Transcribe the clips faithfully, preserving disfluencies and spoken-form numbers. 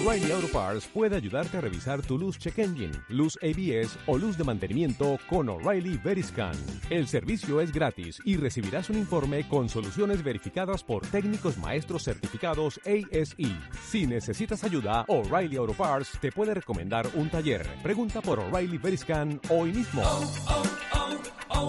O'Reilly Auto Parts puede ayudarte a revisar tu luz check engine, luz A B S o luz de mantenimiento con O'Reilly Veriscan. El servicio es gratis y recibirás un informe con soluciones verificadas por técnicos maestros certificados A S E. Si necesitas ayuda, O'Reilly Auto Parts te puede recomendar un taller. Pregunta por O'Reilly Veriscan hoy mismo. Oh, oh, oh,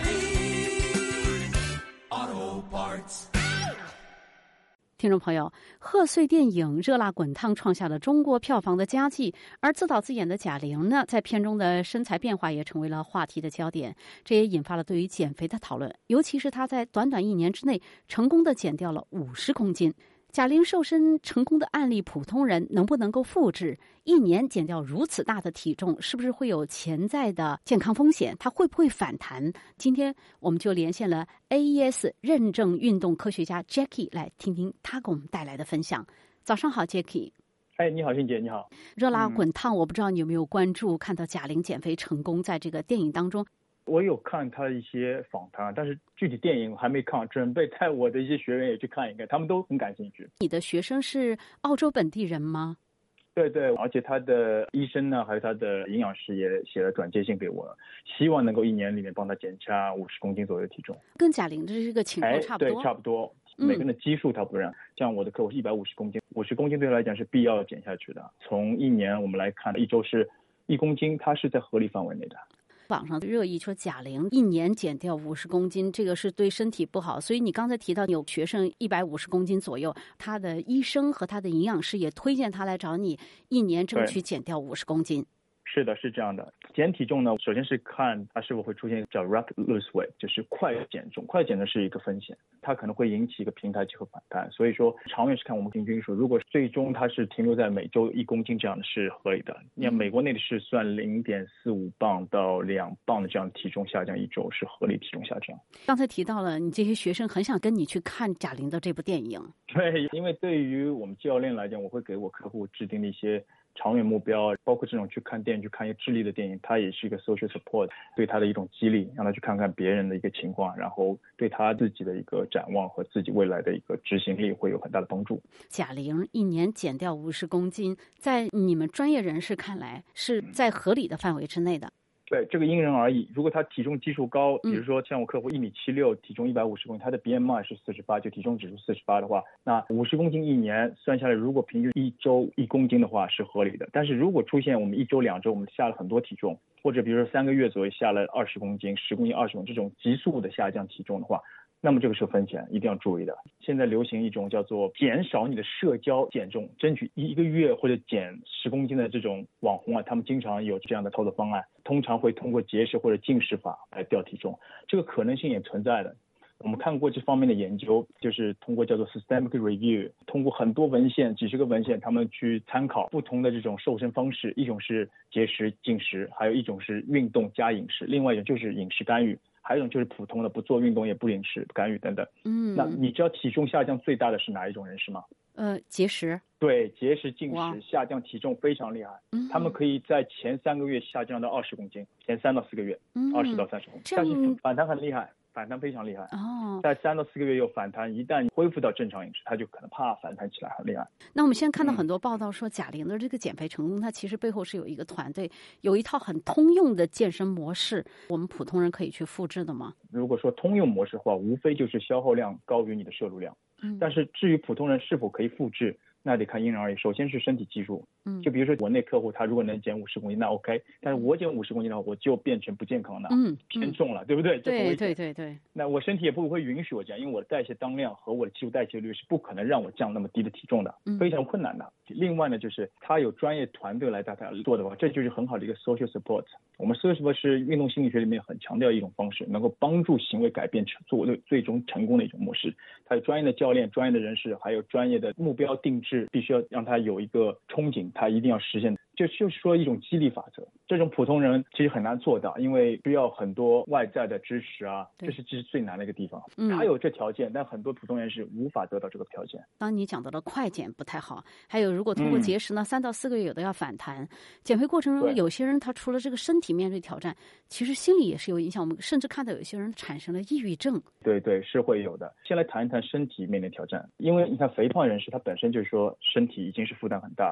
O'Reilly Auto Parts。 听众朋友，贺岁电影《热辣滚烫》创下了中国票房的佳绩，而自导自演的贾玲呢，在片中的身材变化也成为了话题的焦点，这也引发了对于减肥的讨论，尤其是她在短短一年之内成功的减掉了五十公斤。贾玲瘦身成功的案例，普通人能不能够复制？一年减掉如此大的体重，是不是会有潜在的健康风险？它会不会反弹？今天我们就连线了 A E S 认证运动科学家 Jackie 来听听他给我们带来的分享。早上好 Jackie。 哎，你好，欣姐，你好。 热辣滚烫，我不知道你有没有关注，看到贾玲减肥成功，在这个电影当中。 我有看他一些访谈，但是具体电影我还没看，准备带我的一些学员也去看一看，他们都很感兴趣。 你的学生是澳洲本地人吗？ 对对，而且他的医生呢，还有他的营养师也写了转介信给我，希望能够一年里面帮他减下五十公斤左右的体重。 跟贾玲这是个情况差不多。 哎，对，差不多。每个人的基数他不一样，像我的客户是一百五十公斤，五十公斤对他来讲是必要减下去的。从一年我们来看，一周是一公斤，它是在合理范围内的。 网上热议说贾玲一年减掉五十公斤，这个是对身体不好，所以你刚才提到有学生一百五十公斤左右，他的医生和他的营养师也推荐他来找你，一年争取减掉五十公斤。 是的，是这样的。减体重呢，首先是看它是否会出现叫 rapid lose weight， 就是快减重。快减的是一个风险，它可能会引起一个平台期和反弹。所以说，长远是看我们平均数。如果最终它是停留在每周一公斤这样的是合理的。你看美国内的是算零点四五磅到两磅的这样的体重下降一周是合理体重下降。 刚才提到了你这些学生很想跟你去看贾玲的这部电影。 对，因为对于我们教练来讲，我会给我客户制定的一些长远目标，包括这种去看电影去看一些智力的电影，它也是一个 social support， 对他的一种激励，让他去看看别人的一个情况，然后对他自己的一个展望和自己未来的一个执行力会有很大的帮助。 贾玲一年减掉五十公斤，在你们专业人士看来是在合理的范围之内的。 对，这个因人而异。如果他体重基数高，比如说像我客户一米七六，体重一百五十公斤，他的 B M I 是四十八，就体重指数四十八的话，那五十公斤一年算下来，如果平均一周一公斤的话是合理的。但是如果出现我们一周两周我们下了很多体重，或者比如说三个月左右下了二十公斤、十公斤、二十公斤这种急速的下降体重的话，那么这个是风险，一定要注意的。现在流行一种叫做减少你的社交减重，争取一个月或者减十公斤的这种网红啊，他们经常有这样的操作方案，通常会通过节食或者禁食法来掉体重，这个可能性也存在的。我们看过这方面的研究，就是通过叫做 systemic review， 通过很多文献，几十个文献，他们去参考不同的这种瘦身方式，一种是节食禁食，还有一种是运动加饮食，另外一种就是饮食干预，还有一种就是普通的不做运动也不饮食干预等等。嗯，那你知道体重下降最大的是哪一种人士吗？ 呃，节食。 对，节食禁食下降体重非常厉害，嗯，他们可以在前三个月下降到二十公斤，前三到四个月，二十到三十公斤，但是反弹很厉害。反弹非常厉害哦，在三到四个月有反弹，一旦恢复到正常饮食，它就可能啪反弹起来很厉害。 那我们现在看到很多报道说，贾玲的这个减肥成功，它其实背后是有一个团队，有一套很通用的健身模式，我们普通人可以去复制的吗？ 如果说通用模式的话，无非就是消耗量高于你的摄入量，嗯，但是至于普通人是否可以复制，那得看因人而异。首先是身体基数，嗯，就比如说我那客户他如果能减五十公斤，那 OK， 但是我减五十公斤的话，我就变成不健康的，嗯，偏重了，对不对？ 对对对对。 那我身体也不会允许我降，因为我的代谢当量和我的基础代谢率是不可能让我降那么低的体重的，非常困难的。另外呢，就是他有专业团队来带他做的话，这就是很好的一个 social support。我们 social support 是运动心理学里面很强调一种方式，能够帮助行为改变做最终成功的一种模式。他有专业的教练、专业的人士，还有专业的目标定制，必须要让他有一个憧憬，他一定要实现。就就是说一种激励法则，这种普通人其实很难做到，因为需要很多外在的支持啊，这是这是最难的一个地方。他有这条件，但很多普通人是无法得到这个条件。 当你讲到了快减不太好，还有如果通过节食呢，三、嗯、到四个月有的要反弹。减肥过程中，有些人他除了这个身体面对挑战，其实心理也是有影响。我们甚至看到有些人产生了抑郁症。 对对，是会有的。先来谈一谈身体面临挑战，因为你看肥胖人士他本身就是说身体已经是负担很大了。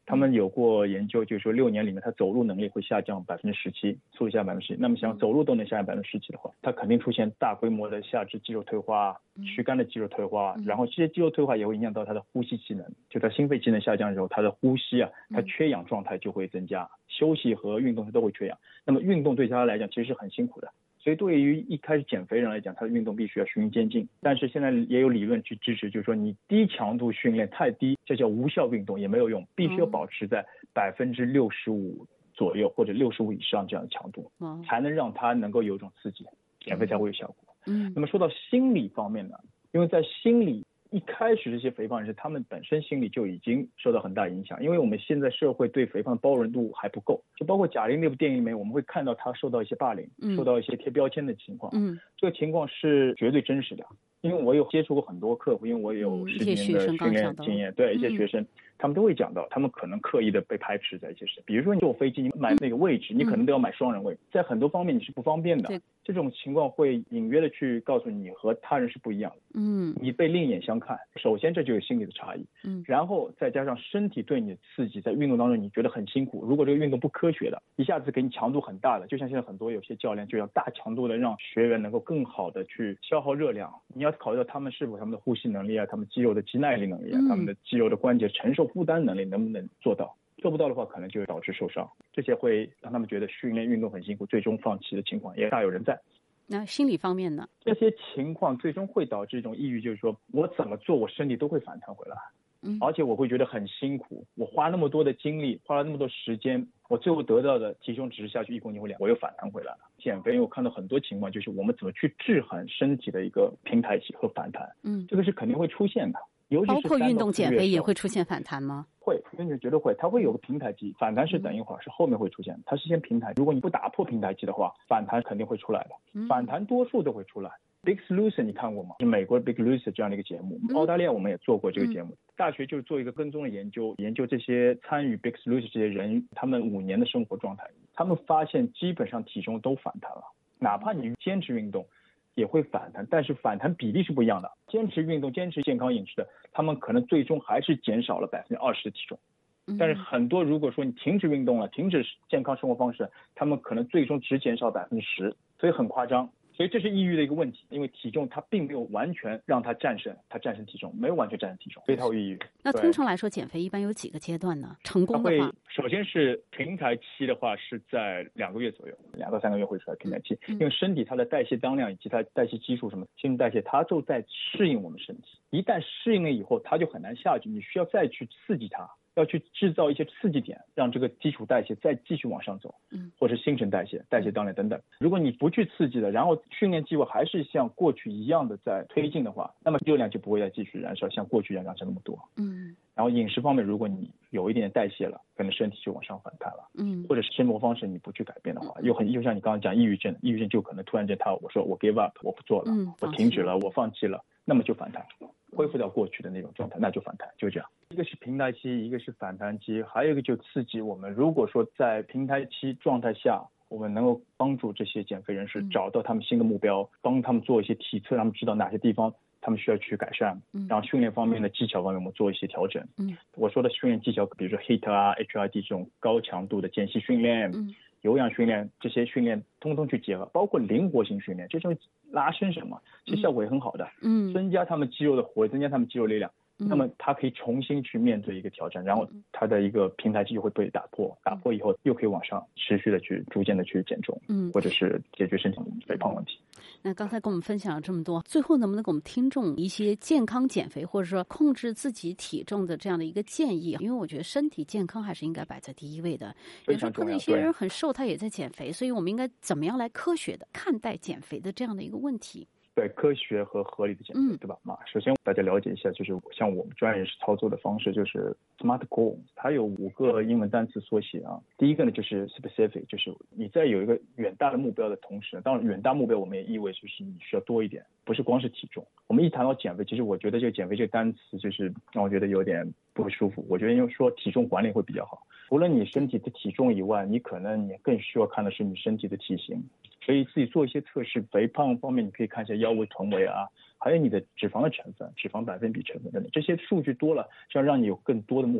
他们有过研究，就是说六年里面他走路能力会下降百分之十七，速度下百分之十七。那么想走路都能下降百分之十七的话，他肯定出现大规模的下肢肌肉退化、躯干的肌肉退化，然后这些肌肉退化也会影响到他的呼吸机能，就他心肺机能下降的时候，他的呼吸啊，他缺氧状态就会增加，休息和运动他都会缺氧。那么运动对他来讲其实是很辛苦的。所以对于一开始减肥人来讲，他的运动必须要循序渐进。但是现在也有理论去支持，就是说你低强度训练太低，这叫无效运动，也没有用，必须要保持在百分之六十五左右或者六十五以上这样的强度，才能让他能够有一种刺激，减肥才会有效果。嗯，那么说到心理方面呢，因为在心理一开始这些肥胖人士他们本身心理就已经受到很大影响，因为我们现在社会对肥胖的包容度还不够，就包括贾玲那部电影里面我们会看到她受到一些霸凌、嗯、受到一些贴标签的情况。嗯，这个情况是绝对真实的，因为我有接触过很多客户，因为我有十几年的训练经验，对一些学生、嗯、他们都会讲到他们可能刻意的被排斥在一些事，比如说你坐飞机你买那个位置、嗯、你可能都要买双人位、嗯、在很多方面你是不方便的，这种情况会隐约的去告诉你和他人是不一样的，嗯，你被另眼相看，首先这就是心理的差异，嗯，然后再加上身体对你的刺激，在运动当中你觉得很辛苦，如果这个运动不科学的，一下子给你强度很大的，就像现在很多有些教练就要大强度的让学员能够更好的去消耗热量，你要考虑到他们是否他们的呼吸能力啊，他们肌肉的肌耐力能力啊、嗯、他们的肌肉的关节承受负担能力能不能做到，做不到的话可能就会导致受伤，这些会让他们觉得训练运动很辛苦，最终放弃的情况也大有人在。 那心理方面呢？ 这些情况最终会导致一种抑郁，就是说我怎么做我身体都会反弹回来，嗯，而且我会觉得很辛苦，我花那么多的精力，花了那么多时间，我最后得到的体重只是下去一公斤或两，我又反弹回来了。减肥我看到很多情况就是我们怎么去制衡身体的一个平台期和反弹，嗯，这个是肯定会出现的，尤其是包括运动减肥也会出现反弹吗？ 会，运动绝对会，它会有个平台期，反弹是等一会儿，是后面会出现，它是先平台，如果你不打破平台期的话，反弹肯定会出来的，嗯、反弹多数都会出来。Big Loser 你看过吗？是美国的 Big Loser 这样的一个节目，澳大利亚我们也做过这个节目，嗯、大学就是做一个跟踪的研究，研究这些参与 Big Loser 这些人他们五年的生活状态，他们发现基本上体重都反弹了，哪怕你坚持运动也会反弹，但是反弹比例是不一样的，坚持运动坚持健康饮食的他们可能最终还是减少了百分之二十的体重，但是很多如果说你停止运动了，停止健康生活方式，他们可能最终只减少百分之十，所以很夸张。所以这是抑郁的一个问题，因为体重它并没有完全让它战胜，它战胜体重，没有完全战胜体重，所以它会抑郁。 那通常来说，减肥一般有几个阶段呢？成功的话， 首先是平台期的话是在两个月左右，两到三个月会出来平台期，嗯、因为身体它的代谢当量以及它代谢激素什么新陈代谢，它就在适应我们身体，一旦适应了以后，它就很难下去，你需要再去刺激它。要去制造一些刺激点，让这个基础代谢再继续往上走，嗯，或者新陈代谢、代谢当量等等。如果你不去刺激的，然后训练计划还是像过去一样的在推进的话，那么热量就不会再继续燃烧，像过去一样燃烧那么多，嗯。然后饮食方面，如果你有一点代谢了，可能身体就往上反弹了，嗯，或者是生活方式你不去改变的话，又很又像你刚刚讲抑郁症，抑郁症就可能突然间他我说我 give up 我不做了，嗯，我停止了，我放弃了，那么就反弹。恢复到过去的那种状态，那就反弹，就这样。一个是平台期，一个是反弹期，还有一个就刺激我们。如果说在平台期状态下，我们能够帮助这些减肥人士找到他们新的目标，帮他们做一些体测，让他们知道哪些地方他们需要去改善，然后训练方面的技巧方面我们做一些调整。嗯，我说的训练技巧，比如说 H I I T 啊、H I I T 这种高强度的间隙训练。嗯，有氧训练，这些训练通通去结合，包括灵活性训练，这种拉伸什么，其实效果也很好的，嗯，增加他们肌肉的活力，增加他们肌肉力量，嗯、那么他可以重新去面对一个挑战，然后他的一个平台期就会被打破，打破以后又可以往上持续的去逐渐的去减重，嗯，或者是解决身体肥胖问题。 那刚才跟我们分享了这么多，最后能不能给我们听众一些健康减肥或者说控制自己体重的这样的一个建议？因为我觉得身体健康还是应该摆在第一位的。有时候看到一些人很瘦，他也在减肥，所以我们应该怎么样来科学的看待减肥的这样的一个问题？ 对，科学和合理的减肥，嗯、对吧？嘛，首先大家了解一下，就是像我们专业人士操作的方式，就是 SMART Goal， 它有五个英文单词缩写啊。第一个呢就是 specific， 就是你在有一个远大的目标的同时，当然远大目标我们也意味就是你需要多一点，不是光是体重。我们一谈到减肥，其实我觉得这个减肥这个单词就是让我觉得有点不舒服。我觉得因为说体重管理会比较好，除了你身体的体重以外，你可能你更需要看的是你身体的体型。所以自己做一些测试，肥胖方面你可以看一下腰围、臀围啊，还有你的脂肪的成分、脂肪百分比成分等等，这些数据多了，是要让你有更多的目标。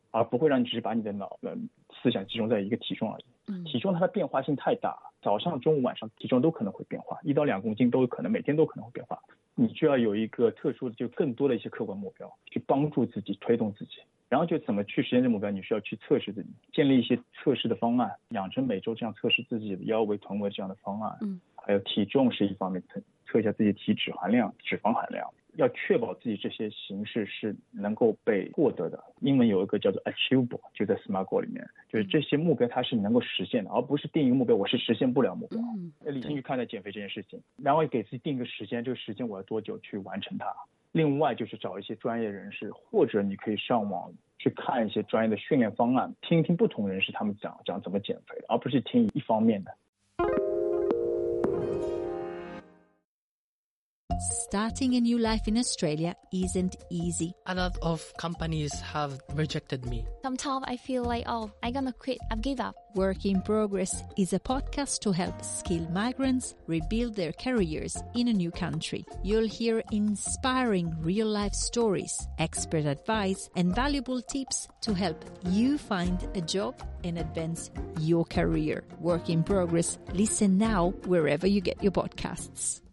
而不会让你只是把你的脑呃思想集中在一个体重而已。 嗯， 体重它的变化性太大，早上、中午、晚上体重都可能会变化，一到两公斤都有可能，每天都可能会变化。你就要有一个特殊的，就更多的一些客观目标，去帮助自己推动自己。然后就怎么去实现这目标，你需要去测试自己，建立一些测试的方案，养成每周这样测试自己的腰围、臀围这样的方案。 嗯， 还有体重是一方面，测测一下自己体脂含量、脂肪含量。要确保自己这些形式是能够被获得的。英文有一个叫做 achievable， 就在 SMART Goal 里面，就是这些目标它是能够实现的，而不是定一个目标我是实现不了目标。 嗯， 理性去看待减肥这件事情，然后给自己定一个时间，这个时间我要多久去完成它。另外就是找一些专业人士，或者你可以上网去看一些专业的训练方案，听一听不同人士他们讲讲怎么减肥的，而不是听一方面的。 Starting a new life in Australia isn't easy. A lot of companies have rejected me. Sometimes I feel like, oh, I'm gonna quit, I've give up. Work in Progress is a podcast to help skilled migrants rebuild their careers in a new country. You'll hear inspiring real-life stories, expert advice, and valuable tips to help you find a job and advance your career. Work in Progress. Listen now wherever you get your podcasts.